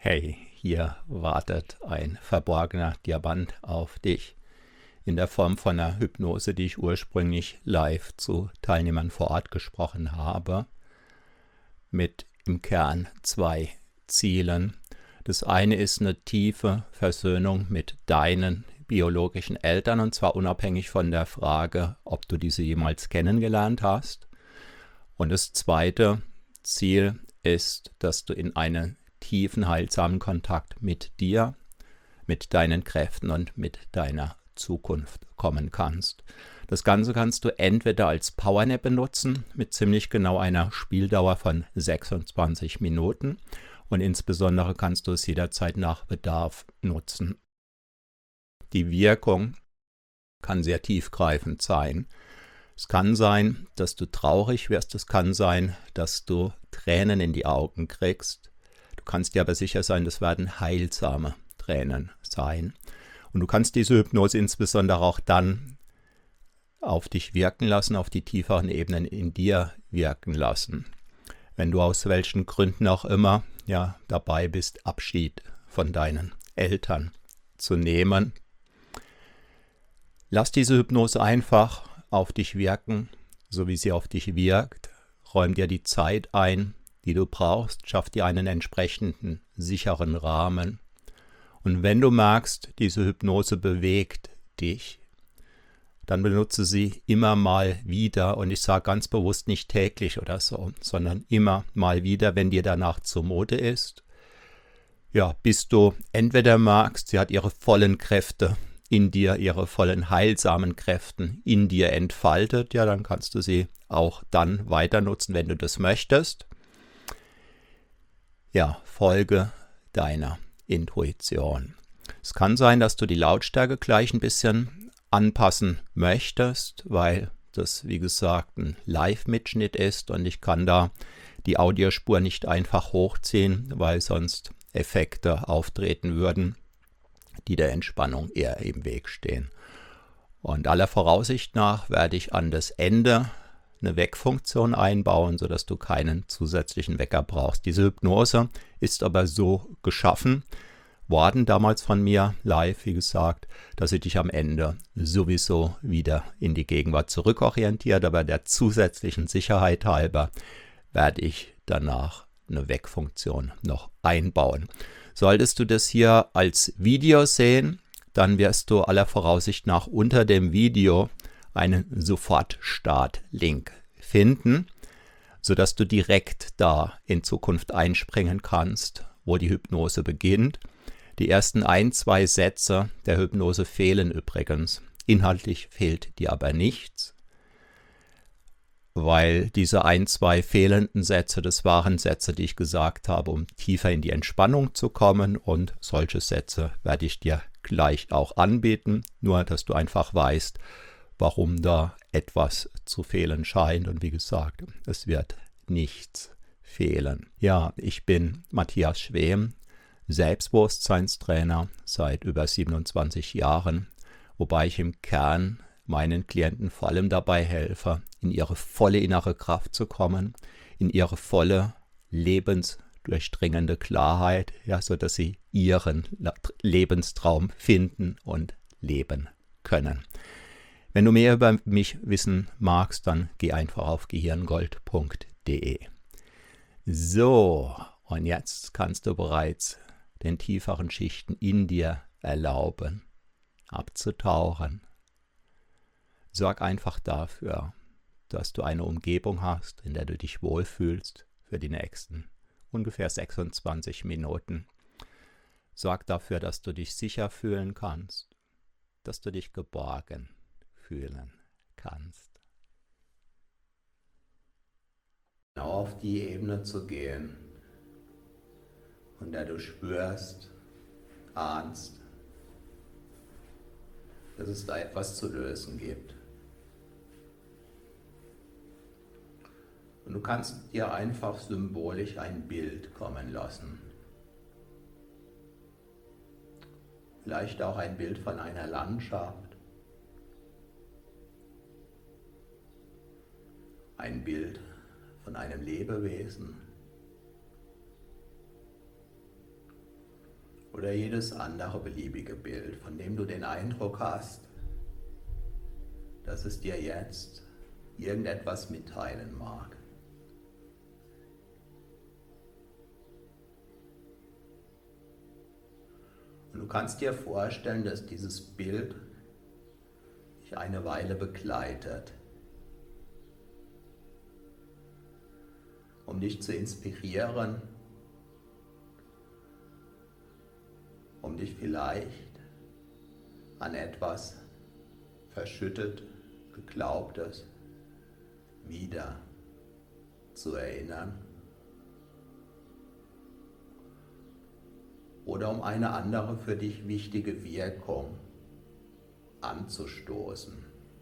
Hey, hier wartet ein verborgener Diamant auf dich in der Form von einer Hypnose, die ich ursprünglich live zu Teilnehmern vor Ort gesprochen habe, mit im Kern zwei Zielen. Das eine ist eine tiefe Versöhnung mit deinen biologischen Eltern, und zwar unabhängig von der Frage, ob du diese jemals kennengelernt hast. Und das zweite Ziel ist, dass du in einen tiefen, heilsamen Kontakt mit dir, mit deinen Kräften und mit deiner Zukunft kommen kannst. Das Ganze kannst du entweder als Powernap benutzen, mit ziemlich genau einer Spieldauer von 26 Minuten, und insbesondere kannst du es jederzeit nach Bedarf nutzen. Die Wirkung kann sehr tiefgreifend sein. Es kann sein, dass du traurig wirst, es kann sein, dass du Tränen in die Augen kriegst. Du kannst dir aber sicher sein, das werden heilsame Tränen sein. Und du kannst diese Hypnose insbesondere auch dann auf dich wirken lassen, auf die tieferen Ebenen in dir wirken lassen. Wenn du aus welchen Gründen auch immer dabei bist, Abschied von deinen Eltern zu nehmen, lass diese Hypnose einfach auf dich wirken, so wie sie auf dich wirkt. Räum dir die Zeit ein, die du brauchst, schaff dir einen entsprechenden, sicheren Rahmen. Und wenn du merkst, diese Hypnose bewegt dich, dann benutze sie immer mal wieder, und ich sage ganz bewusst nicht täglich oder so, sondern immer mal wieder, wenn dir danach zumute ist. Ja, bis du entweder merkst, sie hat ihre vollen Kräfte in dir, ihre vollen heilsamen Kräften in dir entfaltet, ja, dann kannst du sie auch dann weiter nutzen, wenn du das möchtest. Ja, folge deiner Intuition. Es kann sein, dass du die Lautstärke gleich ein bisschen anpassen möchtest, weil das, wie gesagt, ein Live-Mitschnitt ist und ich kann da die Audiospur nicht einfach hochziehen, weil sonst Effekte auftreten würden, die der Entspannung eher im Weg stehen. Und aller Voraussicht nach werde ich an das Ende eine Weckfunktion einbauen, sodass du keinen zusätzlichen Wecker brauchst. Diese Hypnose ist aber so geschaffen worden, damals von mir live, wie gesagt, dass sie dich am Ende sowieso wieder in die Gegenwart zurückorientiert, aber der zusätzlichen Sicherheit halber werde ich danach eine Weckfunktion noch einbauen. Solltest du das hier als Video sehen, dann wirst du aller Voraussicht nach unter dem Video einen Sofort-Start-Link finden, sodass du direkt da in Zukunft einspringen kannst, wo die Hypnose beginnt. Die ersten 1-2 Sätze der Hypnose fehlen übrigens. Inhaltlich fehlt dir aber nichts, weil diese 1-2 fehlenden Sätze, das waren Sätze, die ich gesagt habe, um tiefer in die Entspannung zu kommen, und solche Sätze werde ich dir gleich auch anbieten, nur dass du einfach weißt, warum da etwas zu fehlen scheint, und wie gesagt, es wird nichts fehlen. Ja, ich bin Matthias Schwem, Selbstbewusstseinstrainer seit über 27 Jahren, wobei ich im Kern meinen Klienten vor allem dabei helfe, in ihre volle innere Kraft zu kommen, in ihre volle lebensdurchdringende Klarheit, ja, sodass sie ihren Lebenstraum finden und leben können. Wenn du mehr über mich wissen magst, dann geh einfach auf gehirngold.de. So, und jetzt kannst du bereits den tieferen Schichten in dir erlauben, abzutauchen. Sorg einfach dafür, dass du eine Umgebung hast, in der du dich wohlfühlst für die nächsten ungefähr 26 Minuten. Sorg dafür, dass du dich sicher fühlen kannst, dass du dich geborgen fühlen kannst. Genau auf die Ebene zu gehen, von der du spürst, ahnst, dass es da etwas zu lösen gibt. Und du kannst dir einfach symbolisch ein Bild kommen lassen. Vielleicht auch ein Bild von einer Landschaft. Ein Bild von einem Lebewesen. oder jedes andere beliebige Bild, von dem du den Eindruck hast, dass es dir jetzt irgendetwas mitteilen mag. Und du kannst dir vorstellen, dass dieses Bild dich eine Weile begleitet, um dich zu inspirieren, um dich vielleicht an etwas verschüttet Geglaubtes wieder zu erinnern oder um eine andere für dich wichtige Wirkung anzustoßen.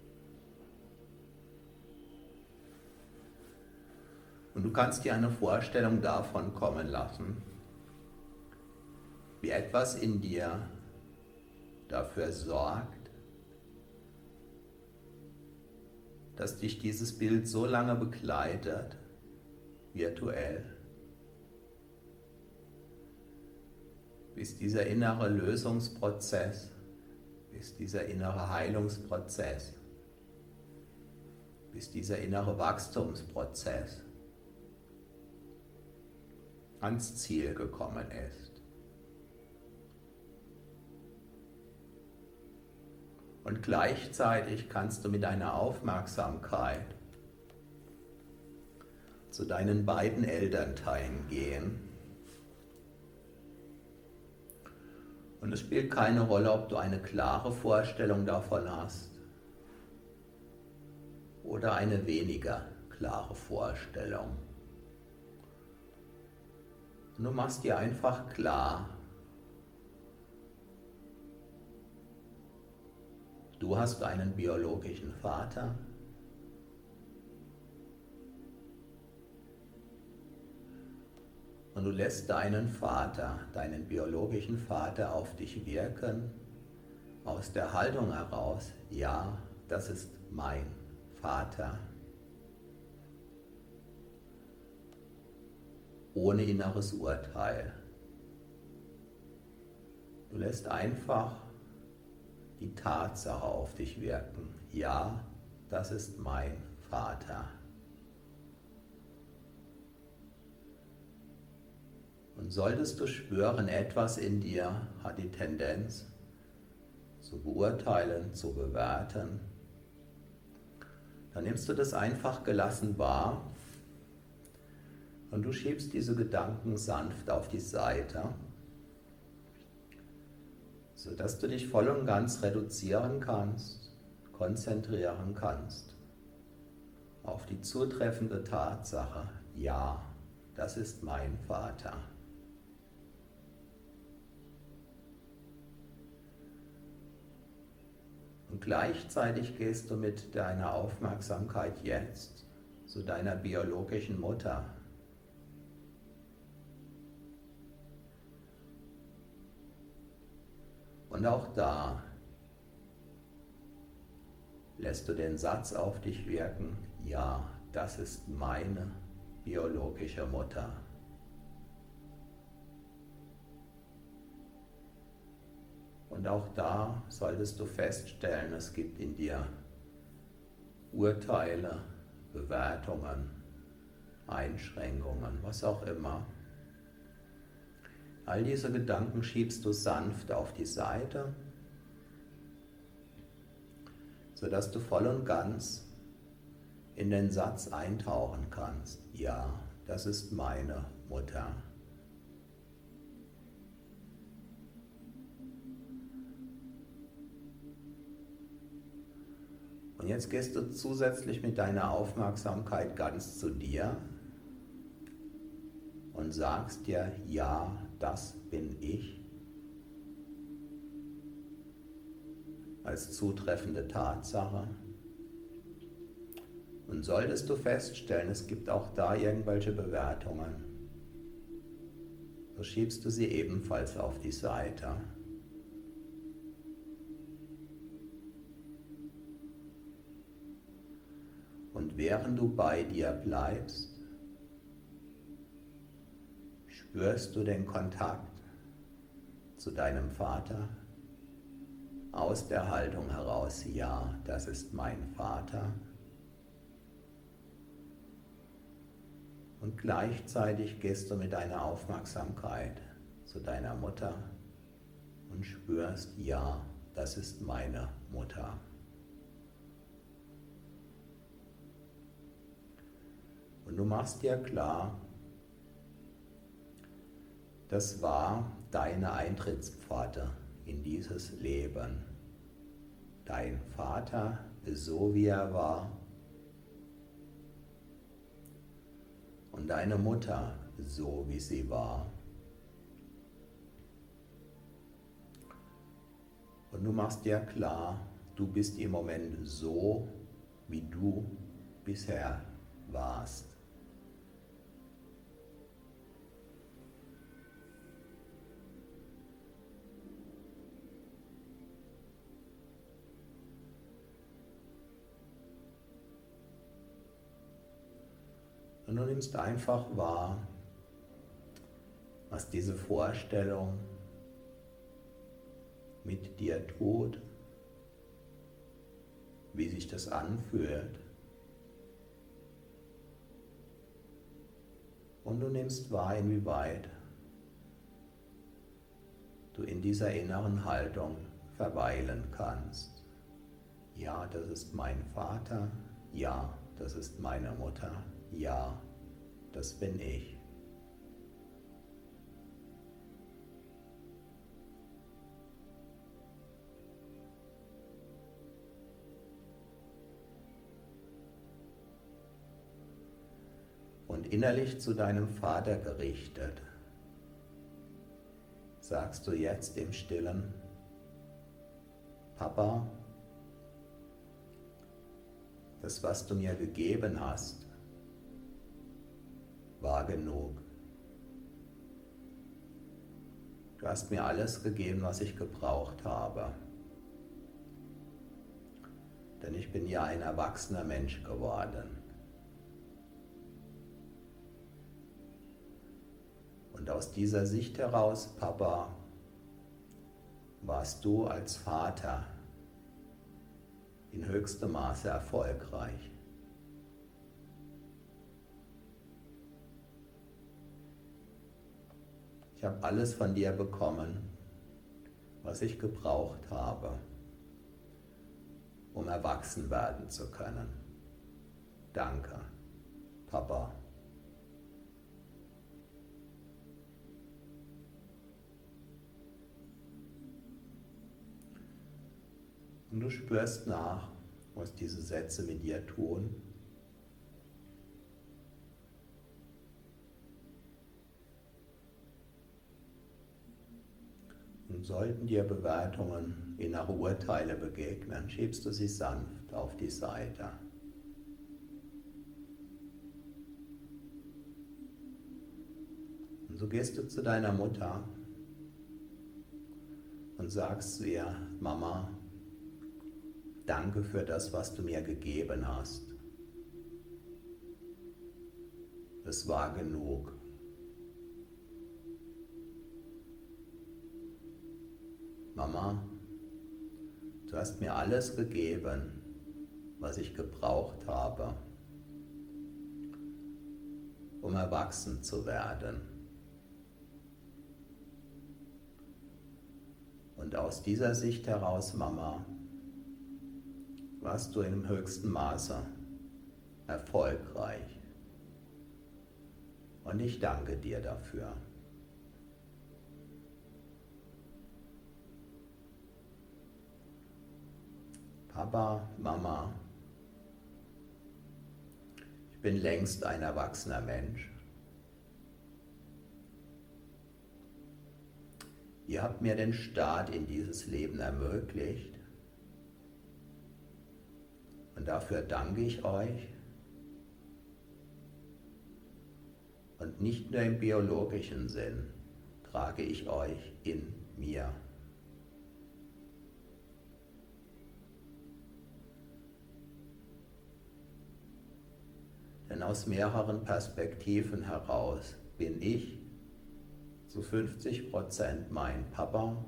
Und du kannst dir eine Vorstellung davon kommen lassen, wie etwas in dir dafür sorgt, dass dich dieses Bild so lange begleitet, virtuell, bis dieser innere Lösungsprozess, bis dieser innere Heilungsprozess, bis dieser innere Wachstumsprozess ans Ziel gekommen ist. Und gleichzeitig kannst du mit deiner Aufmerksamkeit zu deinen beiden Elternteilen gehen. Und es spielt keine Rolle, ob du eine klare Vorstellung davon hast oder eine weniger klare Vorstellung. Und du machst dir einfach klar, du hast einen biologischen Vater. Und du lässt deinen Vater, deinen biologischen Vater auf dich wirken, aus der Haltung heraus, ja, das ist mein Vater. Ohne inneres Urteil. Du lässt einfach die Tatsache auf dich wirken. Ja, das ist mein Vater. Und solltest du spüren, etwas in dir hat die Tendenz zu beurteilen, zu bewerten, dann nimmst du das einfach gelassen wahr und du schiebst diese Gedanken sanft auf die Seite, sodass du dich voll und ganz reduzieren kannst, konzentrieren kannst auf die zutreffende Tatsache, ja, das ist mein Vater. Und gleichzeitig gehst du mit deiner Aufmerksamkeit jetzt zu deiner biologischen Mutter. Und auch da lässt du den Satz auf dich wirken, ja, das ist meine biologische Mutter. Und auch da solltest du feststellen, es gibt in dir Urteile, Bewertungen, Einschränkungen, was auch immer. All diese Gedanken schiebst du sanft auf die Seite, sodass du voll und ganz in den Satz eintauchen kannst. Ja, das ist meine Mutter. Und jetzt gehst du zusätzlich mit deiner Aufmerksamkeit ganz zu dir und sagst dir, ja, das bin ich, als zutreffende Tatsache. Und solltest du feststellen, es gibt auch da irgendwelche Bewertungen, so schiebst du sie ebenfalls auf die Seite. Und während du bei dir bleibst, spürst du den Kontakt zu deinem Vater aus der Haltung heraus, ja, das ist mein Vater. Und gleichzeitig gehst du mit deiner Aufmerksamkeit zu deiner Mutter und spürst, ja, das ist meine Mutter. Und du machst dir klar, das war deine Eintrittspforte in dieses Leben. Dein Vater, so wie er war, und deine Mutter, so wie sie war. Und du machst dir klar, du bist im Moment so, wie du bisher warst. Und du nimmst einfach wahr, was diese Vorstellung mit dir tut, wie sich das anfühlt. Und du nimmst wahr, inwieweit du in dieser inneren Haltung verweilen kannst. Ja, das ist mein Vater. Ja, das ist meine Mutter. Ja, das bin ich. Und innerlich zu deinem Vater gerichtet, sagst du jetzt im Stillen, Papa, das, was du mir gegeben hast, war genug. Du hast mir alles gegeben, was ich gebraucht habe. Denn ich bin ja ein erwachsener Mensch geworden. Und aus dieser Sicht heraus, Papa, warst du als Vater in höchstem Maße erfolgreich. Ich habe alles von dir bekommen, was ich gebraucht habe, um erwachsen werden zu können. Danke, Papa. Und du spürst nach, was diese Sätze mit dir tun. Und sollten dir Bewertungen, innere Urteile begegnen, schiebst du sie sanft auf die Seite. Und so gehst du zu deiner Mutter und sagst zu ihr, Mama, danke für das, was du mir gegeben hast. Es war genug. Mama, du hast mir alles gegeben, was ich gebraucht habe, um erwachsen zu werden. Und aus dieser Sicht heraus, Mama, warst du im höchsten Maße erfolgreich. Und ich danke dir dafür. Papa, Mama, ich bin längst ein erwachsener Mensch. Ihr habt mir den Start in dieses Leben ermöglicht und dafür danke ich euch. Und nicht nur im biologischen Sinn trage ich euch in mir. Denn aus mehreren Perspektiven heraus bin ich zu 50% mein Papa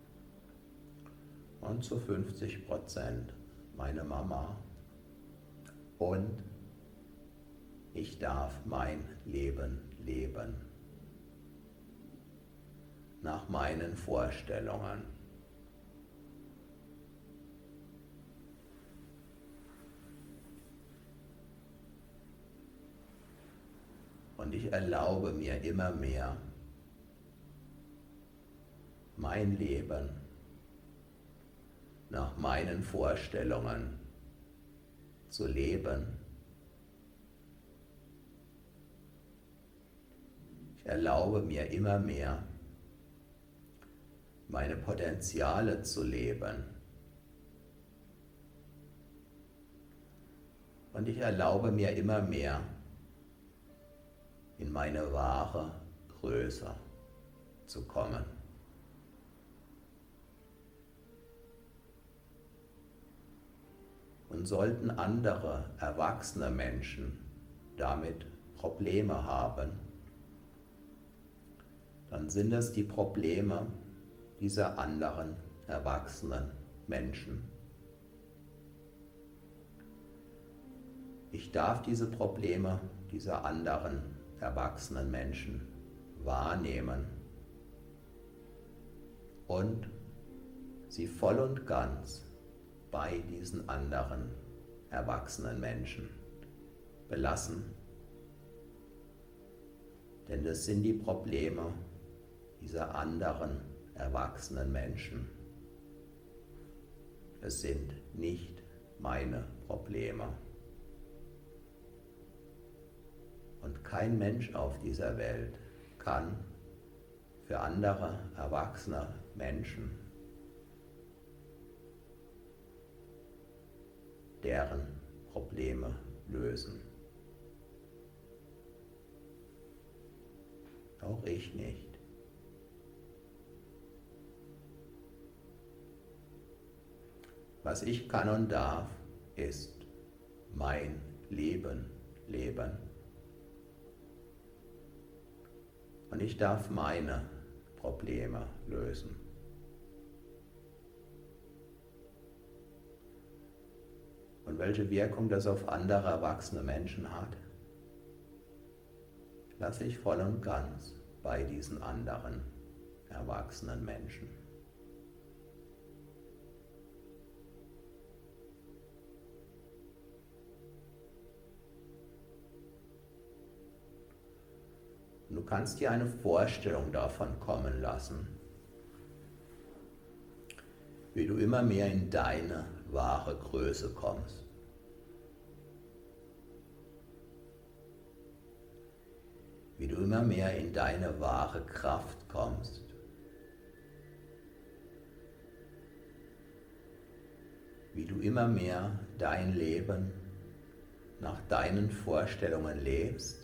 und zu 50% meine Mama. Und ich darf mein Leben leben nach meinen Vorstellungen. Und ich erlaube mir immer mehr, mein Leben nach meinen Vorstellungen zu leben. Ich erlaube mir immer mehr, meine Potenziale zu leben. Und ich erlaube mir immer mehr, in meine wahre Größe zu kommen. Und sollten andere erwachsene Menschen damit Probleme haben, dann sind es die Probleme dieser anderen erwachsenen Menschen. Ich darf diese Probleme dieser anderen erwachsenen Menschen wahrnehmen und sie voll und ganz bei diesen anderen erwachsenen Menschen belassen. Denn das sind die Probleme dieser anderen erwachsenen Menschen. Es sind nicht meine Probleme. Und kein Mensch auf dieser Welt kann für andere erwachsene Menschen deren Probleme lösen. Auch ich nicht. Was ich kann und darf, ist mein Leben leben. Und ich darf meine Probleme lösen. Und welche Wirkung das auf andere erwachsene Menschen hat, lasse ich voll und ganz bei diesen anderen erwachsenen Menschen. Und du kannst dir eine Vorstellung davon kommen lassen, wie du immer mehr in deine wahre Größe kommst. Wie du immer mehr in deine wahre Kraft kommst. Wie du immer mehr dein Leben nach deinen Vorstellungen lebst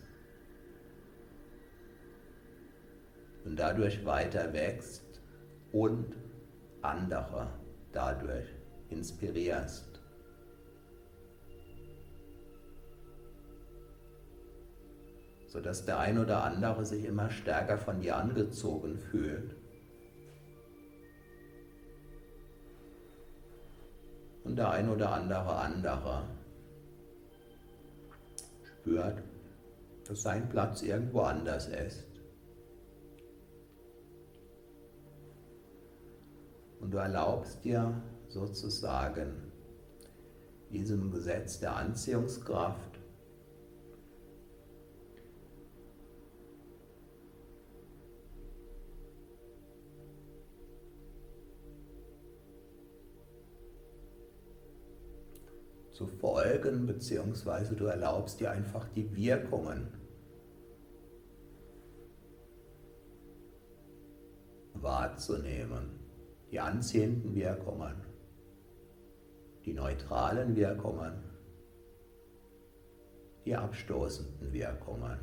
und dadurch weiter wächst und andere dadurch inspirierst. Sodass der ein oder andere sich immer stärker von dir angezogen fühlt und der ein oder andere spürt, dass sein Platz irgendwo anders ist. Und du erlaubst dir sozusagen diesem Gesetz der Anziehungskraft zu folgen, beziehungsweise du erlaubst dir einfach die Wirkungen wahrzunehmen. Die anziehenden Wirkungen, die neutralen Wirkungen, die abstoßenden Wirkungen.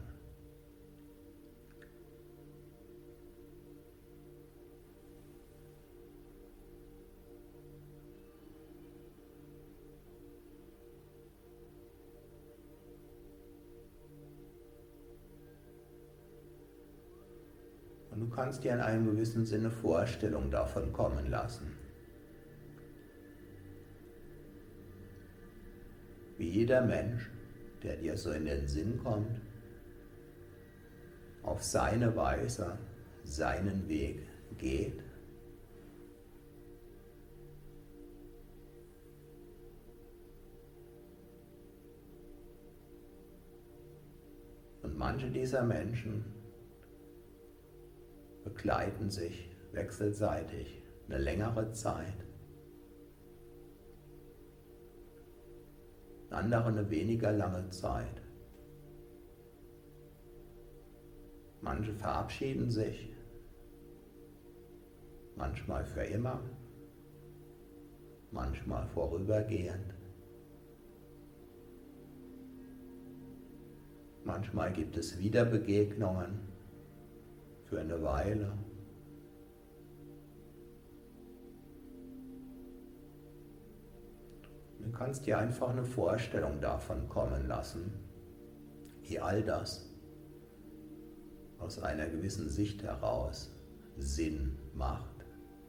Und du kannst dir in einem gewissen Sinne Vorstellung davon kommen lassen. Wie jeder Mensch, der dir so in den Sinn kommt, auf seine Weise seinen Weg geht. Und manche dieser Menschen begleiten sich wechselseitig eine längere Zeit, andere eine weniger lange Zeit. Manche verabschieden sich, manchmal für immer, manchmal vorübergehend. Manchmal gibt es Wiederbegegnungen für eine Weile. Du kannst dir einfach eine Vorstellung davon kommen lassen, wie all das aus einer gewissen Sicht heraus Sinn macht.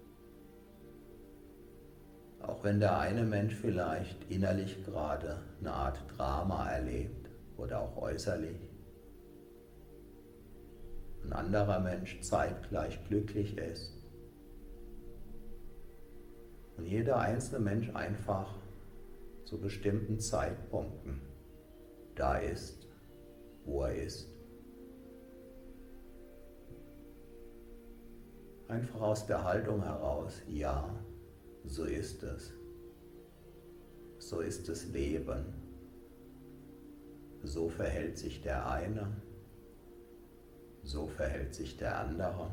Auch wenn der eine Mensch vielleicht innerlich gerade eine Art Drama erlebt oder auch äußerlich, ein anderer Mensch zeitgleich glücklich ist und jeder einzelne Mensch einfach zu bestimmten Zeitpunkten da ist, wo er ist. Einfach aus der Haltung heraus, ja, so ist es. So ist das Leben. So verhält sich der eine, so verhält sich der andere.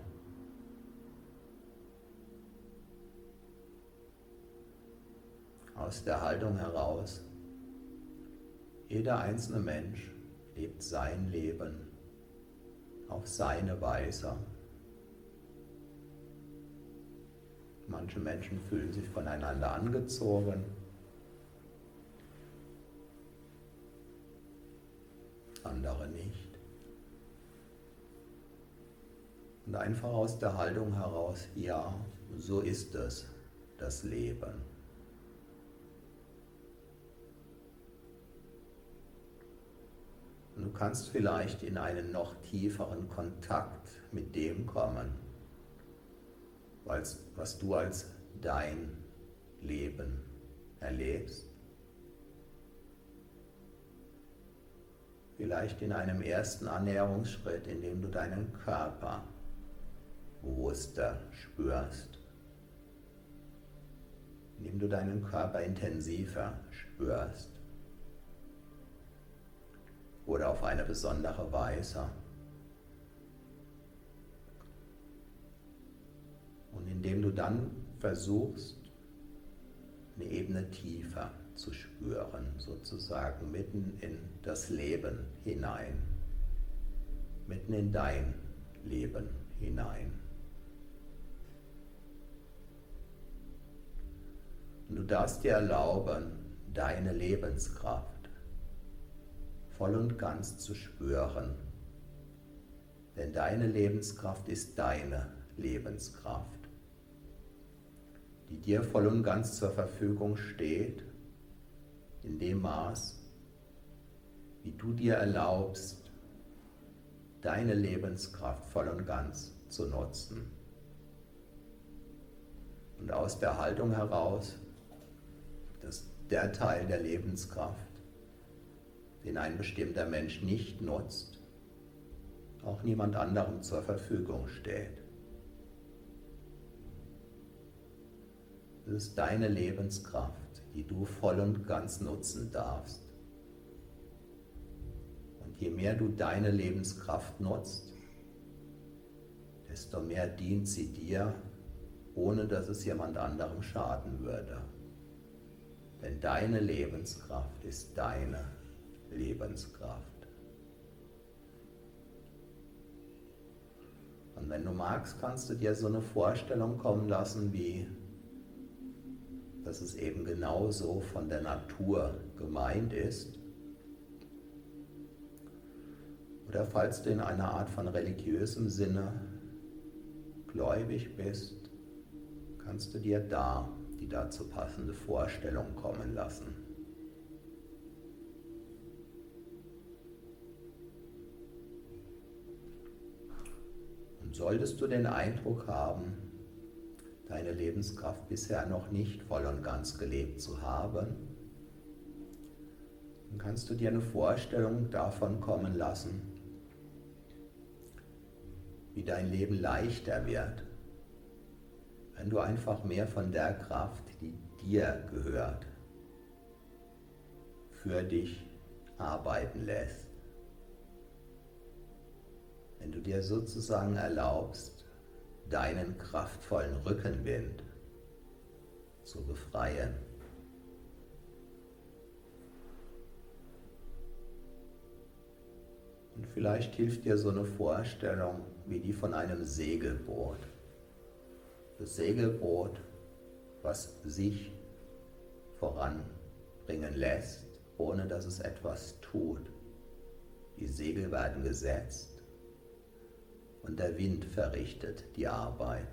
Aus der Haltung heraus, jeder einzelne Mensch lebt sein Leben auf seine Weise. Manche Menschen fühlen sich voneinander angezogen, andere nicht. Und einfach aus der Haltung heraus, ja, so ist es, das Leben. Und du kannst vielleicht in einen noch tieferen Kontakt mit dem kommen, was du als dein Leben erlebst. Vielleicht in einem ersten Annäherungsschritt, in dem du deinen Körper bewusster spürst, in dem du deinen Körper intensiver spürst oder auf eine besondere Weise. Und indem du dann versuchst, eine Ebene tiefer zu spüren, sozusagen mitten in das Leben hinein, mitten in dein Leben hinein. Und du darfst dir erlauben, deine Lebenskraft voll und ganz zu spüren, denn deine Lebenskraft ist deine Lebenskraft, die dir voll und ganz zur Verfügung steht, in dem Maß, wie du dir erlaubst, deine Lebenskraft voll und ganz zu nutzen. Und aus der Haltung heraus, dass der Teil der Lebenskraft, den ein bestimmter Mensch nicht nutzt, auch niemand anderem zur Verfügung steht. Das ist deine Lebenskraft, die du voll und ganz nutzen darfst. Und je mehr du deine Lebenskraft nutzt, desto mehr dient sie dir, ohne dass es jemand anderem schaden würde. Denn deine Lebenskraft ist deine Lebenskraft. Und wenn du magst, kannst du dir so eine Vorstellung kommen lassen, wie dass es eben genauso von der Natur gemeint ist. Oder falls du in einer Art von religiösem Sinne gläubig bist, kannst du dir die dazu passende Vorstellung kommen lassen. Und solltest du den Eindruck haben, deine Lebenskraft bisher noch nicht voll und ganz gelebt zu haben, dann kannst du dir eine Vorstellung davon kommen lassen, wie dein Leben leichter wird, wenn du einfach mehr von der Kraft, die dir gehört, für dich arbeiten lässt. Wenn du dir sozusagen erlaubst, deinen kraftvollen Rückenwind zu befreien. Und vielleicht hilft dir so eine Vorstellung wie die von einem Segelboot. Das Segelboot, was sich voranbringen lässt, ohne dass es etwas tut. Die Segel werden gesetzt und der Wind verrichtet die Arbeit.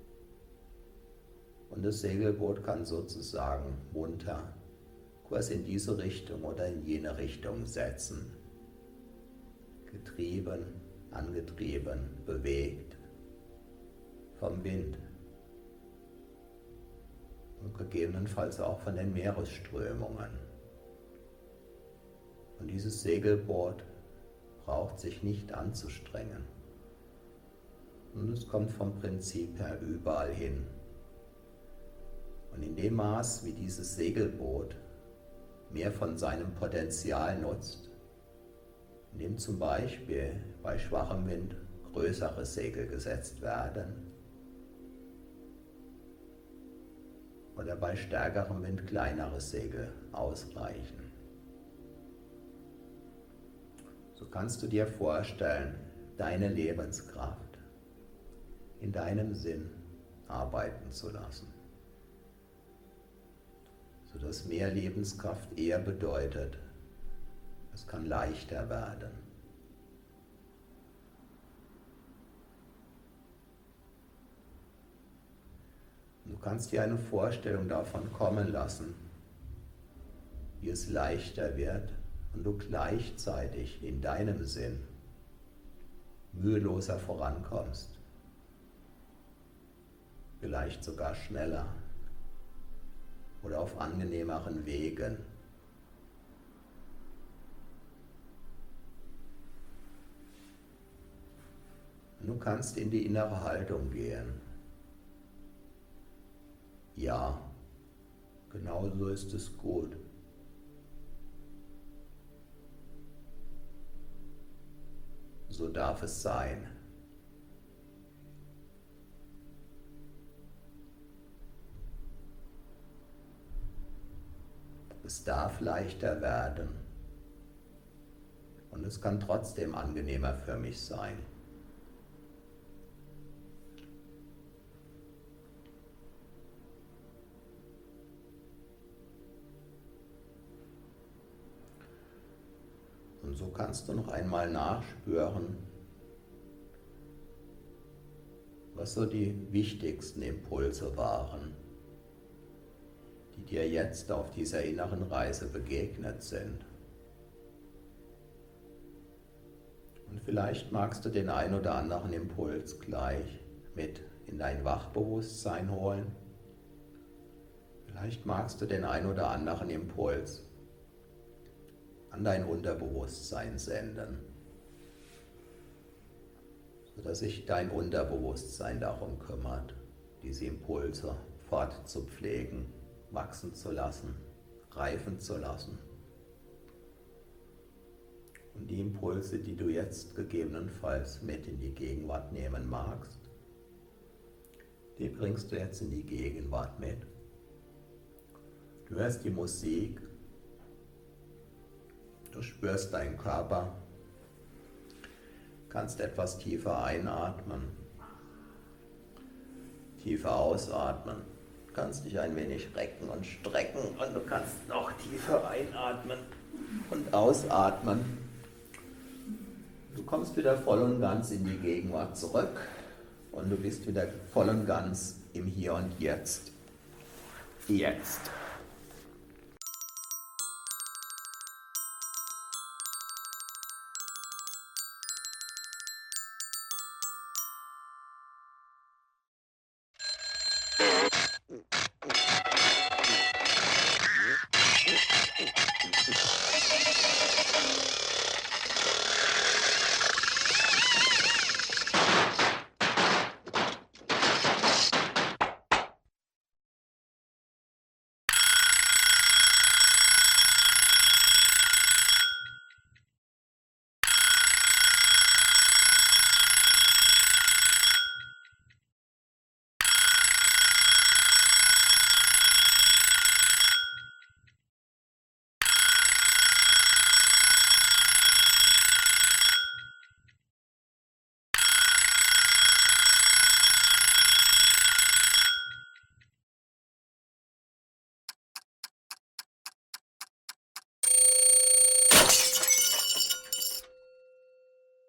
Und das Segelboot kann sozusagen munter Kurs in diese Richtung oder in jene Richtung setzen. Getrieben, angetrieben, bewegt vom Wind und gegebenenfalls auch von den Meeresströmungen. Und dieses Segelboot braucht sich nicht anzustrengen. Und es kommt vom Prinzip her überall hin. Und in dem Maß, wie dieses Segelboot mehr von seinem Potenzial nutzt, indem zum Beispiel bei schwachem Wind größere Segel gesetzt werden oder bei stärkerem Wind kleinere Segel ausreichen. So kannst du dir vorstellen, deine Lebenskraft in deinem Sinn arbeiten zu lassen, sodass mehr Lebenskraft eher bedeutet, es kann leichter werden. Und du kannst dir eine Vorstellung davon kommen lassen, wie es leichter wird und du gleichzeitig in deinem Sinn müheloser vorankommst, vielleicht sogar schneller oder auf angenehmeren Wegen. Du kannst in die innere Haltung gehen. Ja, genau so ist es gut. So darf es sein. Es darf leichter werden und es kann trotzdem angenehmer für mich sein. Und so kannst du noch einmal nachspüren, was so die wichtigsten Impulse waren, die dir jetzt auf dieser inneren Reise begegnet sind. Und vielleicht magst du den ein oder anderen Impuls gleich mit in dein Wachbewusstsein holen. Vielleicht magst du den ein oder anderen Impuls an dein Unterbewusstsein senden, sodass sich dein Unterbewusstsein darum kümmert, diese Impulse fortzupflegen, wachsen zu lassen, reifen zu lassen. Und die Impulse, die du jetzt gegebenenfalls mit in die Gegenwart nehmen magst, die bringst du jetzt in die Gegenwart mit. Du hörst die Musik, du spürst deinen Körper, kannst etwas tiefer einatmen, tiefer ausatmen, kannst dich ein wenig recken und strecken und du kannst noch tiefer einatmen und ausatmen. Du kommst wieder voll und ganz in die Gegenwart zurück und du bist wieder voll und ganz im Hier und Jetzt. Jetzt.